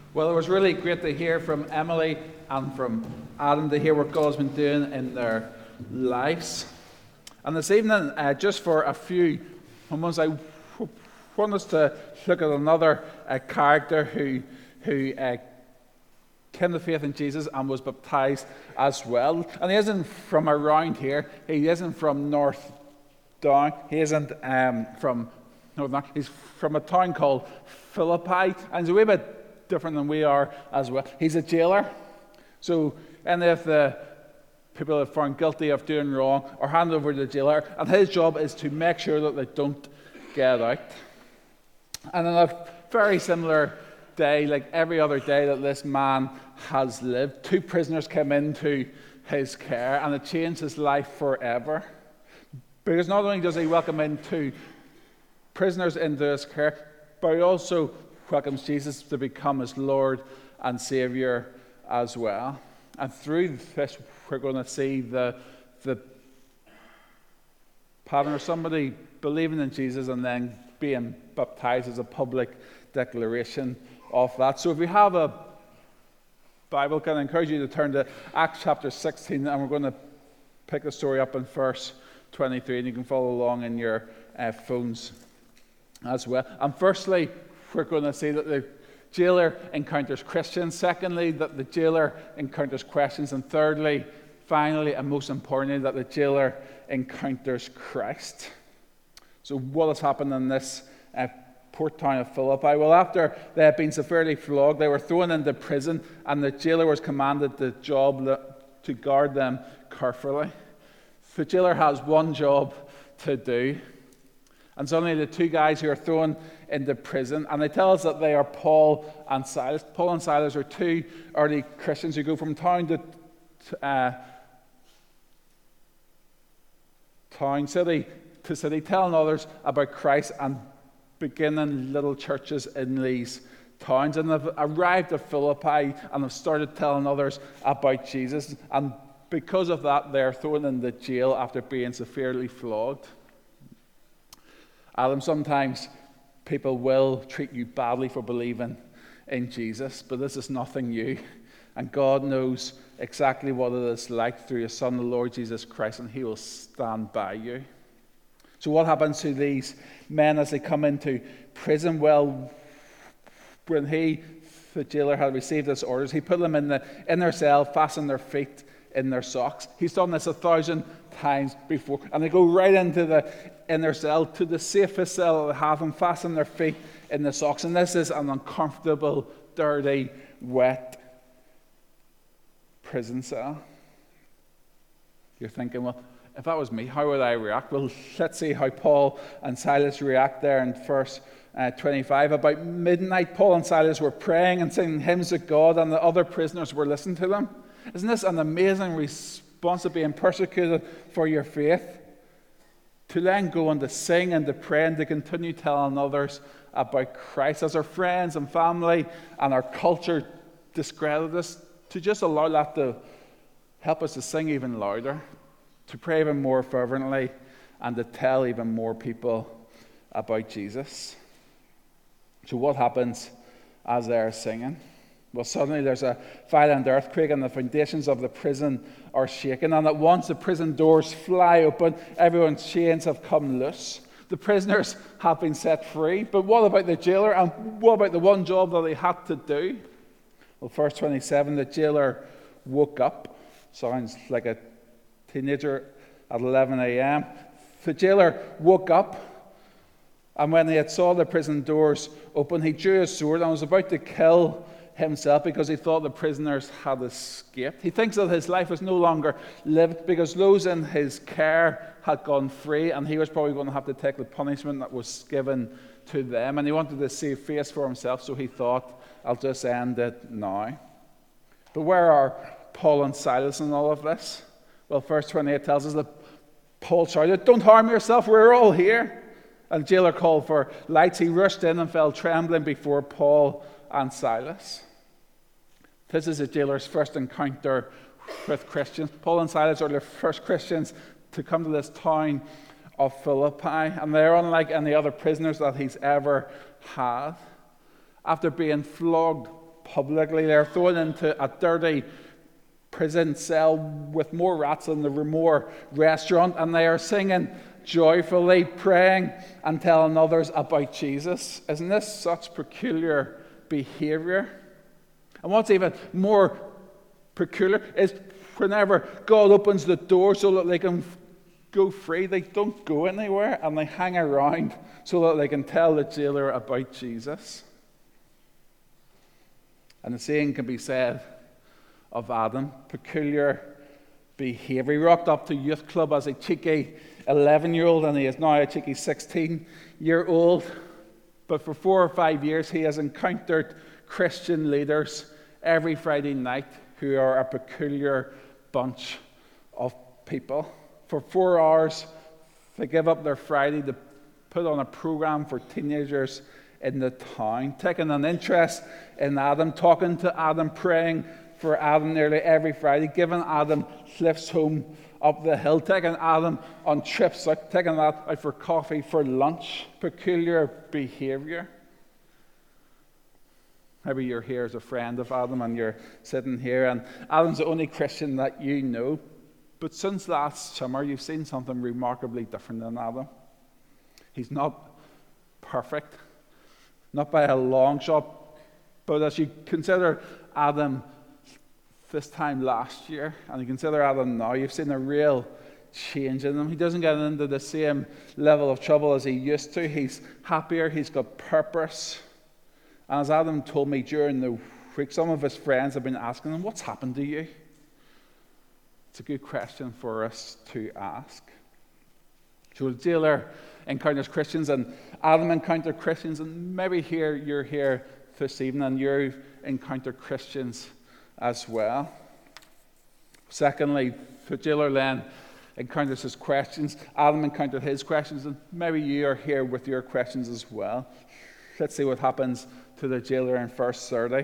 Well, it was really great to hear from Emily and from Adam to hear what God's been doing in their lives. And this evening, just for a few moments, I want us to look at another character who came to faith in Jesus and was baptized as well. And he isn't from around here. He isn't from North Down. He isn't from North Down. He's from a town called Philippi, and he's a wee bit different than we are as well. He's a jailer. So any of the people that are found guilty of doing wrong are handed over to the jailer, and his job is to make sure that they don't get out. And on a very similar day, like every other day that this man has lived, two prisoners came into his care, and it changed his life forever. Because not only does he welcome in two prisoners into his care, but he also welcomes Jesus to become his Lord and Savior as well. And through this, we're going to see the pattern of somebody believing in Jesus and then being baptized as a public declaration of that. So if you have a Bible, can I encourage you to turn to Acts chapter 16, and we're going to pick the story up in verse 23, and you can follow along in your phones as well. And firstly, we're going to see that the jailer encounters Christians. Secondly, that the jailer encounters questions. And thirdly, finally, and most importantly, that the jailer encounters Christ. So what has happened in this port town of Philippi? Well, after they had been severely flogged, they were thrown into prison, and the jailer was commanded the job to guard them carefully. The jailer has one job to do. And suddenly the two guys who are thrown into prison, and they tell us that they are Paul and Silas. Paul and Silas are two early Christians who go from town to town, city to city, telling others about Christ and beginning little churches in these towns. And they've arrived at Philippi and have started telling others about Jesus. And because of that, they're thrown into jail after being severely flogged. Adam, sometimes people will treat you badly for believing in Jesus, but this is nothing new. And God knows exactly what it is like through His Son, the Lord Jesus Christ, and He will stand by you. So what happens to these men as they come into prison? Well, when the jailer, had received his orders, he put them in their cell, fastened their feet in their socks. He's done this 1,000 times before. And they go right into their cell, to the safest cell they have, and fasten their feet in the socks. And this is an uncomfortable, dirty, wet prison cell. You're thinking, well, if that was me, how would I react? Well, let's see how Paul and Silas react there in verse 25. About midnight, Paul and Silas were praying and singing hymns to God, and the other prisoners were listening to them. Isn't this an amazing response to being persecuted for your faith? To then go and to sing and to pray and to continue telling others about Christ. As our friends and family and our culture discredit us, to just allow that to help us to sing even louder, to pray even more fervently, and to tell even more people about Jesus. So what happens as they're singing? Well, suddenly there's a violent earthquake, and the foundations of the prison are shaken. And at once the prison doors fly open. Everyone's chains have come loose. The prisoners have been set free. But what about the jailer? And what about the one job that he had to do? Well, verse 27, the jailer woke up. Sounds like a teenager at 11 a.m. The jailer woke up, and when he had saw the prison doors open, he drew his sword and was about to kill himself because he thought the prisoners had escaped. He thinks that his life is no longer lived because those in his care had gone free, and he was probably going to have to take the punishment that was given to them. And he wanted to save face for himself, so he thought, I'll just end it now. But where are Paul and Silas in all of this? Well, verse 28 tells us that Paul shouted, "Don't harm yourself, we're all here." And the jailer called for lights. He rushed in and fell trembling before Paul and Silas. This is the jailer's first encounter with Christians. Paul and Silas are the first Christians to come to this town of Philippi, and they're unlike any other prisoners that he's ever had. After being flogged, publicly. They're thrown into a dirty prison cell with more rats than the Moore restaurant, and they are singing joyfully, praying and telling others about Jesus. Isn't this such peculiar behavior? And what's even more peculiar is whenever God opens the door so that they can go free, they don't go anywhere, and they hang around so that they can tell the jailer about Jesus. And the same can be said of Adam. Peculiar behavior. He rocked up to youth club as a cheeky 11-year-old, and he is now a cheeky 16-year-old. But for 4 or 5 years, he has encountered Christian leaders every Friday night who are a peculiar bunch of people. For 4 hours, they give up their Friday to put on a program for teenagers in the town, taking an interest in Adam, talking to Adam, praying for Adam nearly every Friday, giving Adam lifts home up the hill, taking Adam on trips, taking that out for coffee, for lunch. Peculiar behavior. Maybe you're here as a friend of Adam and you're sitting here, and Adam's the only Christian that you know. But since last summer, you've seen something remarkably different in Adam. He's not perfect, not by a long shot, but as you consider Adam this time last year, and you consider Adam now, you've seen a real change in him. He doesn't get into the same level of trouble as he used to. He's happier, he's got purpose. And as Adam told me during the week, some of his friends have been asking him, what's happened to you? It's a good question for us to ask. So the jailer encounters Christians, and Adam encountered Christians, and maybe you're here this evening and you've encountered Christians as well. Secondly, the jailer then encounters his questions. Adam encountered his questions, and maybe you are here with your questions as well. Let's see what happens to the jailer in verse 30.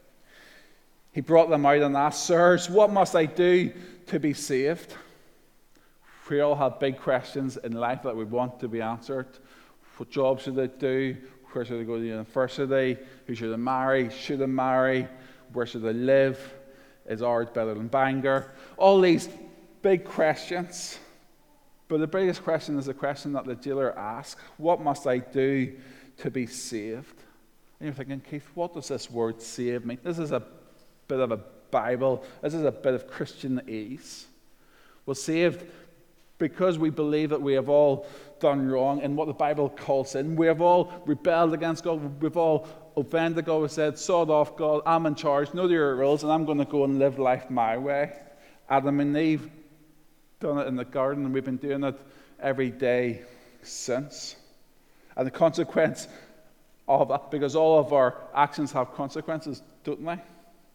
He brought them out and asked, Sirs, what must I do to be saved? We all have big questions in life that we want to be answered. What job should I do? Where should I go to university? Who should I marry? Should I marry? Where should I live? Is ours better than Bangor? All these big questions. But the biggest question is the question that the jailer asks. What must I do to be saved? And you're thinking, Keith, what does this word save mean? This is a bit of a Bible. This is a bit of Christianese. Well, saved because we believe that we have all done wrong in what the Bible calls sin. We have all rebelled against God. We've all offended God. We said, sod off, God, I'm in charge. Know your rules, and I'm going to go and live life my way. Adam and Eve done it in the garden, and we've been doing it every day since. And the consequence of that, because all of our actions have consequences, don't they?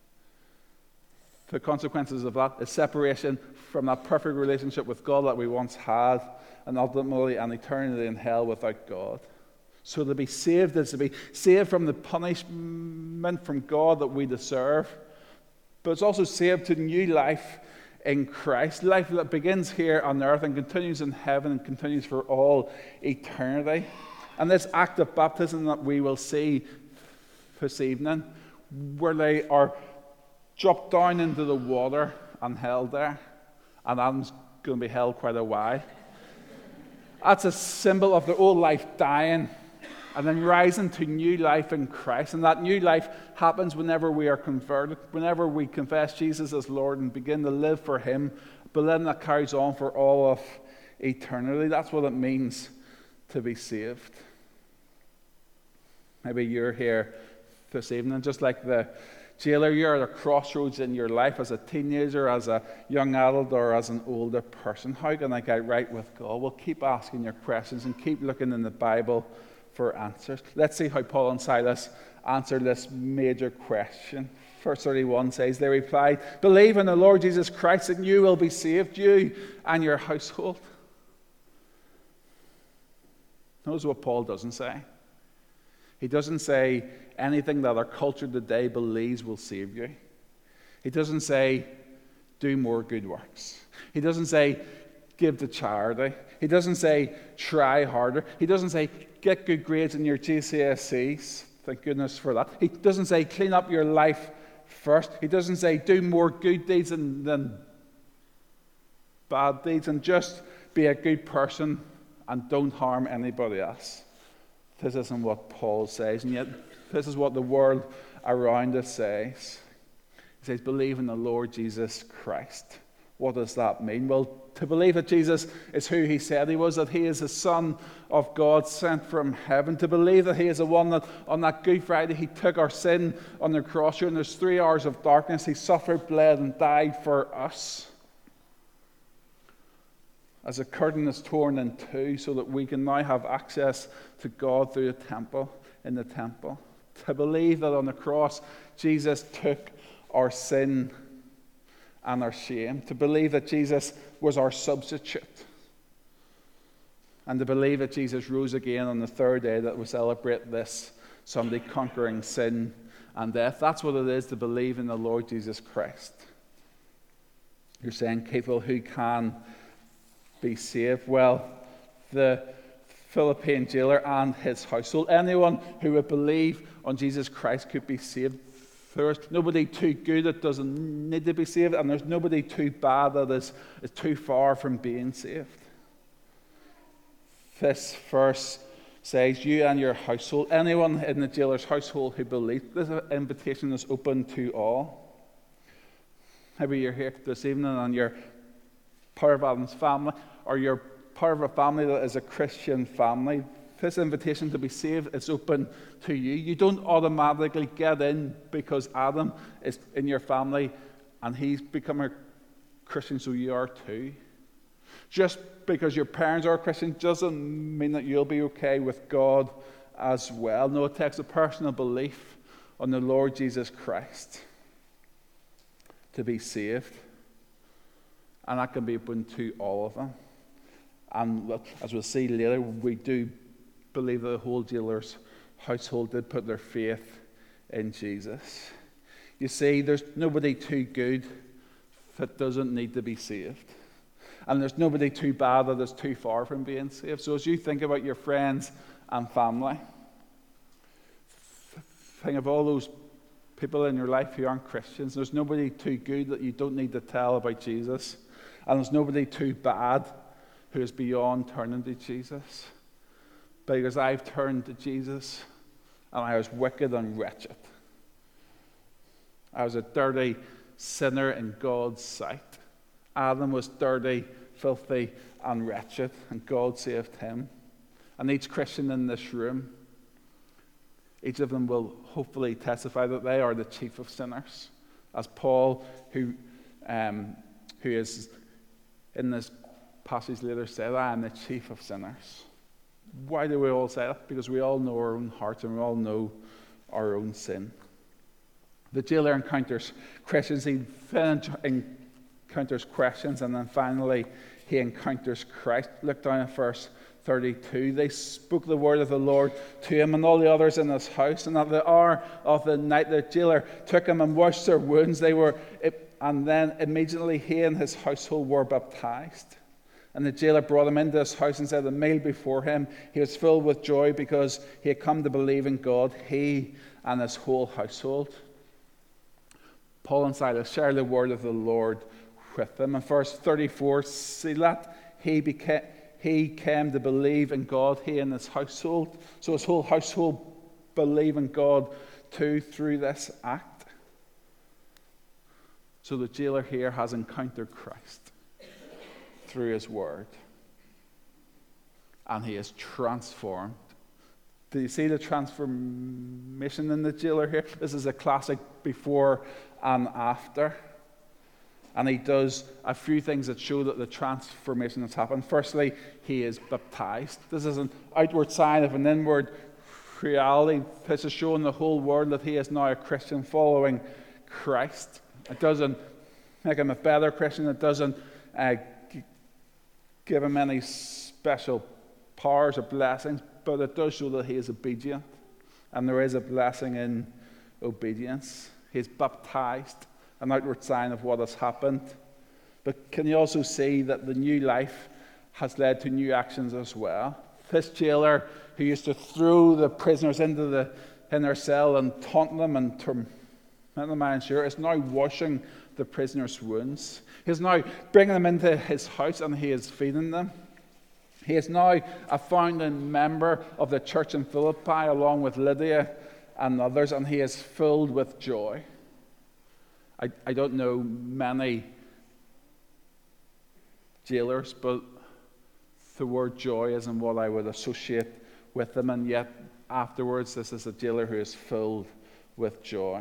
The consequences of that is separation from that perfect relationship with God that we once had, and ultimately an eternity in hell without God. So to be saved is to be saved from the punishment from God that we deserve, but it's also saved to new life in Christ, life that begins here on earth and continues in heaven and continues for all eternity. And this act of baptism that we will see this evening, where they are dropped down into the water and held there, and Adam's going to be held quite a while. That's a symbol of the old life dying and then rising to new life in Christ. And that new life happens whenever we are converted, whenever we confess Jesus as Lord and begin to live for Him, but then that carries on for all of eternity. That's what it means to be saved. Maybe you're here this evening, just like the jailer, you're at a crossroads in your life as a teenager, as a young adult, or as an older person. How can I get right with God? Well, keep asking your questions and keep looking in the Bible for answers. Let's see how Paul and Silas answered this major question. Verse 31 says, they replied, believe in the Lord Jesus Christ and you will be saved, you and your household. Notice what Paul doesn't say. He doesn't say anything that our culture today believes will save you. He doesn't say, do more good works. He doesn't say, give to charity. He doesn't say, try harder. He doesn't say, get good grades in your GCSEs Thank goodness for that. He doesn't say clean up your life first. He doesn't say do more good deeds than bad deeds, and just be a good person and don't harm anybody else. This isn't what Paul says, and yet this is what the world around us says. He says, believe in the Lord Jesus Christ. What does that mean? Well, to believe that Jesus is who he said he was, that he is the Son of God sent from heaven, to believe that he is the one that on that Good Friday he took our sin on the cross, during those 3 hours of darkness, he suffered, bled, and died for us. As a curtain is torn in two, so that we can now have access to God through the temple, in the temple. To believe that on the cross, Jesus took our sin and our shame. To believe that Jesus was our substitute. And to believe that Jesus rose again on the third day, that we celebrate this Sunday, conquering sin and death. That's what it is to believe in the Lord Jesus Christ. You're saying, people who can be saved. Well, the Philippine jailer and his household, anyone who would believe on Jesus Christ could be saved. There's nobody too good that doesn't need to be saved, and there's nobody too bad that is too far from being saved. This verse says, you and your household, anyone in the jailer's household who believes, this invitation is open to all. Maybe you're here this evening and you're part of Adam's family, or you're part of a family that is a Christian family. This invitation to be saved is open to you. You don't automatically get in because Adam is in your family and he's become a Christian, so you are too. Just because your parents are Christian doesn't mean that you'll be okay with God as well. No, it takes a personal belief on the Lord Jesus Christ to be saved. And that can be open to all of them. And as we'll see later, we do believe that the whole jailer's household did put their faith in Jesus. You see, there's nobody too good that doesn't need to be saved. And there's nobody too bad that is too far from being saved. So as you think about your friends and family, think of all those people in your life who aren't Christians. There's nobody too good that you don't need to tell about Jesus. And there's nobody too bad who is beyond turning to Jesus. Because I've turned to Jesus and I was wicked and wretched. I was a dirty sinner in God's sight. Adam was dirty, filthy, and wretched, and God saved him. And each Christian in this room, each of them will hopefully testify that they are the chief of sinners. As Paul, who is in this passage later, said, I am the chief of sinners. Why do we all say that? Because we all know our own hearts and we all know our own sin. The jailer encounters Christians, he encounters questions, and then finally he encounters Christ. Look down at verse 32. They spoke the word of the Lord to him and all the others in his house, and at the hour of the night the jailer took him and washed their wounds. And then immediately he and his household were baptized. And the jailer brought him into his house and set a meal before him. He was filled with joy because he had come to believe in God, he and his whole household. Paul and Silas share the word of the Lord with them. In verse 34, see that? He came to believe in God, he and his household. So his whole household believe in God too through this act. So the jailer here has encountered Christ through his word. And he is transformed. Do you see the transformation in the jailer here? This is a classic before and after. And he does a few things that show that the transformation has happened. Firstly, he is baptized. This is an outward sign of an inward reality. This is showing the whole world that he is now a Christian following Christ. It doesn't make him a better Christian. It doesn't give him any special powers or blessings, but it does show that he is obedient. And there is a blessing in obedience. He is baptized, an outward sign of what has happened. But can you also see that the new life has led to new actions as well? This jailer who used to throw the prisoners into in their cell and taunting them and tormenting them, I'm sure, is now washing the prisoners' wounds. He is now bringing them into his house and he is feeding them. He is now a founding member of the church in Philippi along with Lydia and others, and he is filled with joy. I don't know many jailers, but the word joy isn't what I would associate with them, and yet afterwards this is a jailer who is filled with joy.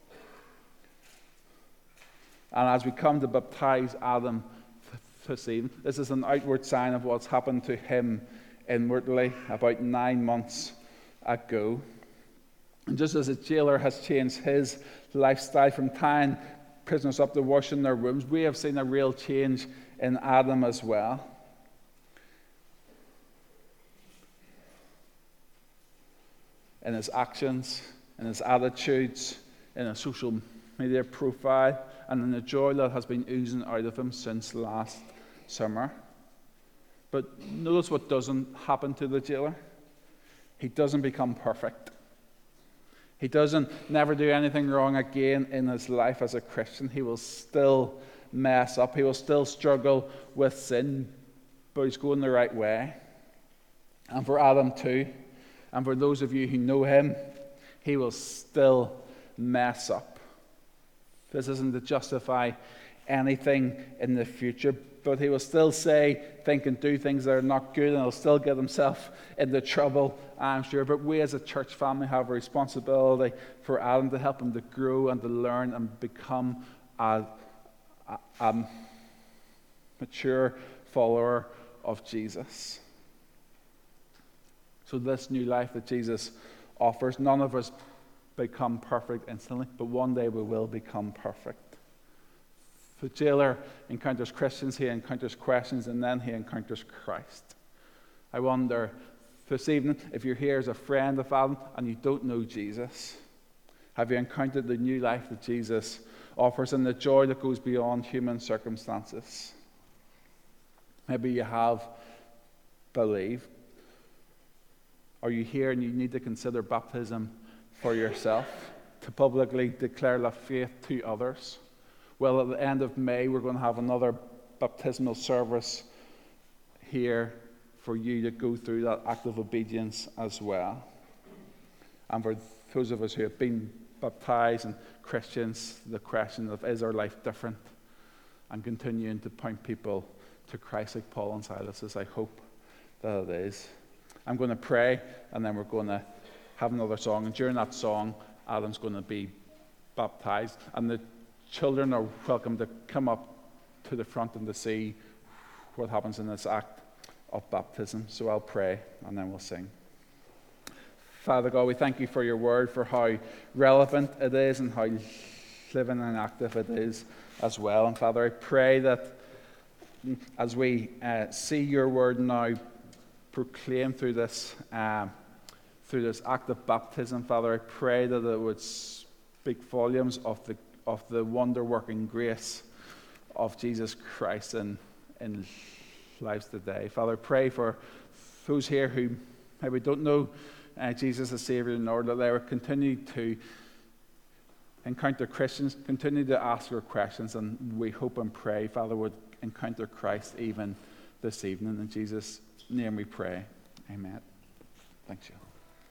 And as we come to baptize Adam this evening, this is an outward sign of what's happened to him inwardly about 9 months ago. And just as a jailer has changed his lifestyle from tying prisoners up to washing their wounds, we have seen a real change in Adam as well. In his actions, in his attitudes, in his social media profile, and in the joy that has been oozing out of him since last summer. But notice what doesn't happen to the jailer. He doesn't become perfect. He doesn't never do anything wrong again in his life as a Christian. He will still mess up. He will still struggle with sin, but he's going the right way. And for Adam too, and for those of you who know him, he will still mess up. This isn't to justify anything in the future, but he will still say, think, and do things that are not good, and he'll still get himself into trouble, I'm sure. But we as a church family have a responsibility for Adam to help him to grow and to learn and become a mature follower of Jesus. So this new life that Jesus offers, none of us become perfect instantly, but one day we will become perfect. The jailer encounters Christians, he encounters questions, and then he encounters Christ. I wonder this evening, if you're here as a friend of Adam and you don't know Jesus, have you encountered the new life that Jesus offers and the joy that goes beyond human circumstances? Maybe you have believed. Are you here and you need to consider baptism for yourself, to publicly declare that faith to others? Well, at the end of May, we're going to have another baptismal service here for you to go through that act of obedience as well. And for those of us who have been baptized and Christians, the question of, is our life different? And continuing to point people to Christ like Paul and Silas says, I hope that it is. I'm going to pray, and then we're going to have another song. And during that song, Adam's going to be baptized. And the children are welcome to come up to the front and to see what happens in this act of baptism. So I'll pray, and then we'll sing. Father God, we thank you for your word, for how relevant it is and how living and active it is as well. And Father, I pray that as we see your word now proclaimed through this act of baptism, Father, I pray that it would speak volumes of the wonder-working grace of Jesus Christ in lives today. Father, I pray for those here who maybe don't know Jesus as Savior and Lord, that they would continue to encounter Christians, continue to ask your questions, and we hope and pray, Father, would encounter Christ even this evening. In Jesus' name we pray. Amen. Thanks, you.